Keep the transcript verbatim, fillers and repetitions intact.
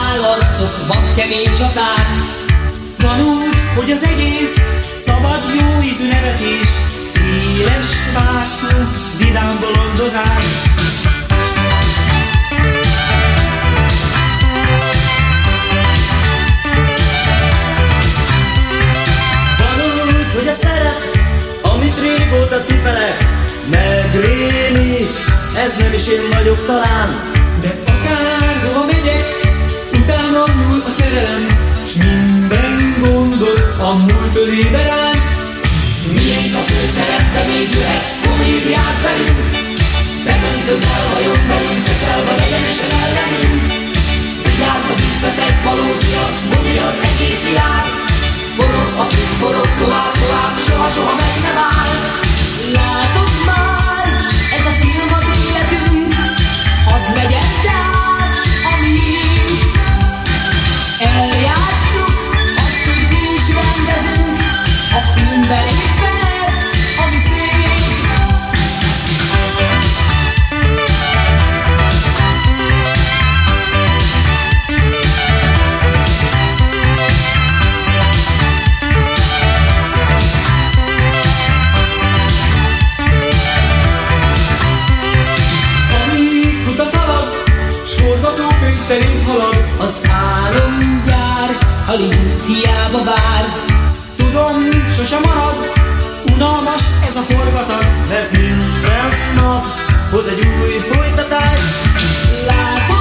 állarcok, vadkemény csaták. Van úgy, hogy az egész szabad, jó ízű nevetés, széles vászló, vidám bolondozás. Van úgy, hogy a szerep, amit régóta cipelek, megrémít, ez nem is én vagyok talán. De akárhova megyek, utánam nyúl a szerelem, s minden gondot a múlt ölébe ránk. Miénk a főszerep, de még jöhetsz komédiát velünk. Bemöntöd el vajon velünk, közel vagy egyenesen ellenünk. Vigyázz a díszletek valódia, mozi az egész világ. Forog a film, forog tovább, tovább, soha-soha meg nem áll. Látod már, ez a film az életünk, hadd megyek át a miénk. Eljátszuk azt, hogy mi is rendezünk, a filmben éppen ez, ami szép. Amíg fut a szalag, s forgatókönyv szerint halad, az álomgyár, Hollywood hiába vár. Tudom, sose marad, unalmas ez a forgatag, mert minden nap hoz egy új folytatást. Látod